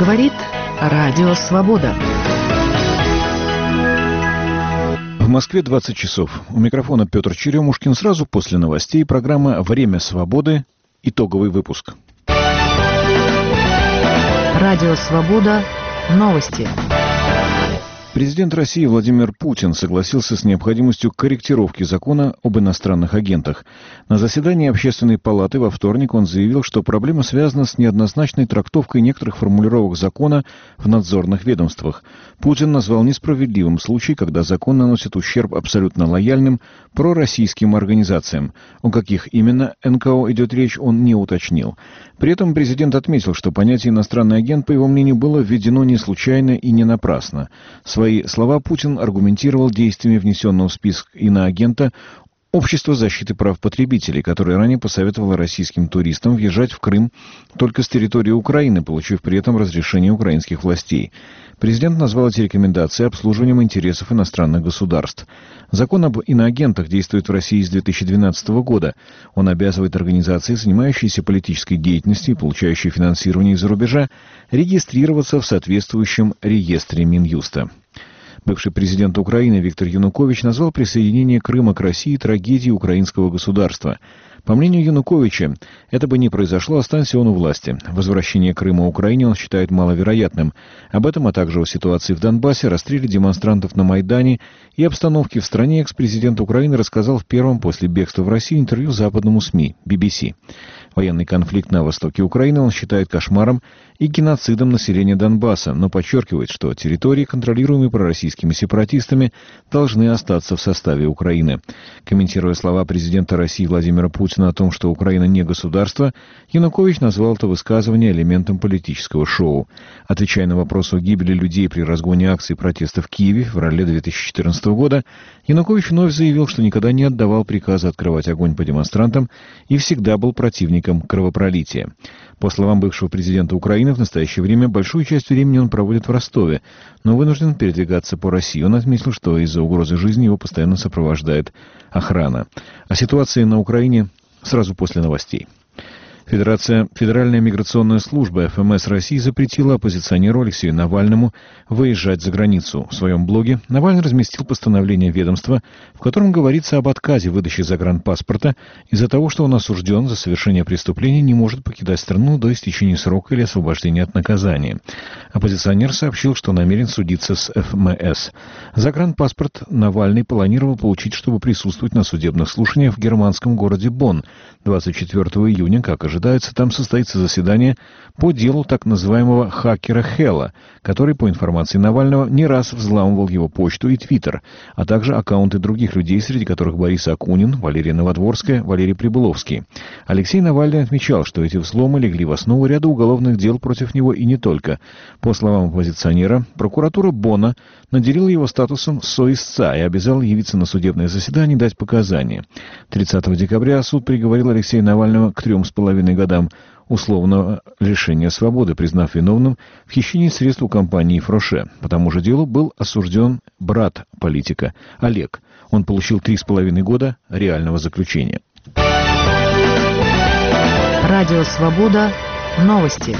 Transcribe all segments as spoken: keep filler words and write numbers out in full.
Говорит Радио Свобода. В Москве двадцать часов. У микрофона Петр Черемушкин. Сразу после новостей программа «Время свободы». Итоговый выпуск. Радио Свобода. Новости. Президент России Владимир Путин согласился с необходимостью корректировки закона об иностранных агентах. На заседании Общественной палаты во вторник он заявил, что проблема связана с неоднозначной трактовкой некоторых формулировок закона в надзорных ведомствах. Путин назвал несправедливым случай, когда закон наносит ущерб абсолютно лояльным пророссийским организациям. О каких именно эн ка о идет речь, он не уточнил. При этом президент отметил, что понятие «иностранный агент», по его мнению, было введено не случайно и не напрасно. Свои слова Путин аргументировал действиями внесенного в список иноагента Общество защиты прав потребителей, которое ранее посоветовало российским туристам въезжать в Крым только с территории Украины, получив при этом разрешение украинских властей. Президент назвал эти рекомендации обслуживанием интересов иностранных государств. Закон об иноагентах действует в России с две тысячи двенадцатого года. Он обязывает организации, занимающиеся политической деятельностью и получающие финансирование из-за рубежа, регистрироваться в соответствующем реестре Минюста. Бывший президент Украины Виктор Янукович назвал присоединение Крыма к России трагедией украинского государства. По мнению Януковича, это бы не произошло, останься он у власти. Возвращение Крыма Украине он считает маловероятным. Об этом, а также о ситуации в Донбассе, расстреле демонстрантов на Майдане и обстановке в стране экс-президент Украины рассказал в первом после бегства в Россию интервью западному СМИ би би си. Военный конфликт на востоке Украины он считает кошмаром и геноцидом населения Донбасса, но подчеркивает, что территории, контролируемые пророссийскими сепаратистами, должны остаться в составе Украины. Комментируя слова президента России Владимира Путина о том, что Украина не государство, Янукович назвал это высказывание элементом политического шоу. Отвечая на вопрос о гибели людей при разгоне акций протеста в Киеве в феврале две тысячи четырнадцатого года, Янукович вновь заявил, что никогда не отдавал приказа открывать огонь по демонстрантам и всегда был противником кровопролития. По словам бывшего президента Украины, в настоящее время большую часть времени он проводит в Ростове, но вынужден передвигаться по России. Он отметил, что из-за угрозы жизни его постоянно сопровождает охрана. О ситуации на Украине сразу после новостей. Федерация, Федеральная миграционная служба эф эм эс России запретила оппозиционеру Алексею Навальному выезжать за границу. В своем блоге Навальный разместил постановление ведомства, в котором говорится об отказе выдачи загранпаспорта из-за того, что он осужден за совершение преступления, не может покидать страну до истечения срока или освобождения от наказания. Оппозиционер сообщил, что намерен судиться с эф эм эс. Загранпаспорт Навальный планировал получить, чтобы присутствовать на судебных слушаниях в германском городе Бонн двадцать четвёртого июня, как ожидается, там состоится заседание по делу так называемого хакера Хэлла, который, по информации Навального, не раз взламывал его почту и твиттер, а также аккаунты других людей, среди которых Борис Акунин, Валерия Новодворская, Валерий Прибыловский. Алексей Навальный отмечал, что эти взломы легли в основу ряда уголовных дел против него и не только. По словам оппозиционера, прокуратура Бонна наделила его статусом соисца и обязала явиться на судебное заседание и дать показания. тридцатого декабря суд приговорил Алексея Навального к трем с половиной годам условного лишения свободы, признав виновным в хищении средств у компании «Фроше». По тому же делу был осужден брат политика Олег. Он получил три с половиной года реального заключения. Радио Свобода. Новости.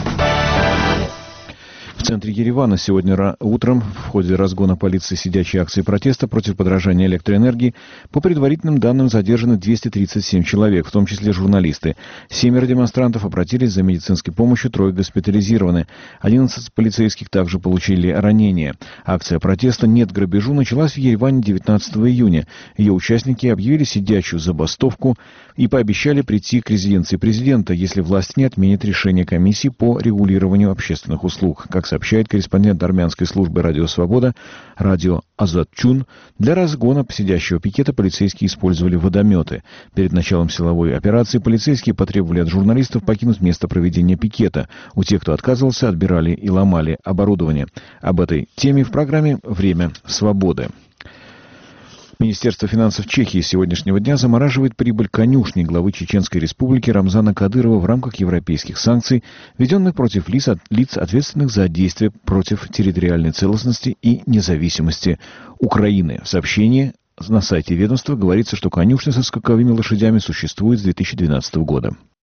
В центре Еревана сегодня утром в ходе разгона полиции сидячей акции протеста против подорожания электроэнергии по предварительным данным задержаны двести тридцать семь человек, в том числе журналисты. Семеро демонстрантов обратились за медицинской помощью, трое госпитализированы. одиннадцать полицейских также получили ранения. Акция протеста «Нет грабежу» началась в Ереване девятнадцатого июня. Ее участники объявили сидячую забастовку и пообещали прийти к резиденции президента, если власть не отменит решение комиссии по регулированию общественных услуг. Как сообщает корреспондент армянской службы «Радио Свобода» Радио Азатчун, для разгона сидящего пикета полицейские использовали водометы. Перед началом силовой операции полицейские потребовали от журналистов покинуть место проведения пикета. У тех, кто отказывался, отбирали и ломали оборудование. Об этой теме в программе «Время свободы». Министерство финансов Чехии с сегодняшнего дня замораживает прибыль конюшни главы Чеченской Республики Рамзана Кадырова в рамках европейских санкций, введенных против лиц, лиц, ответственных за действия против территориальной целостности и независимости Украины. В сообщении на сайте ведомства говорится, что конюшня со скаковыми лошадями существует с две тысячи двенадцатого года.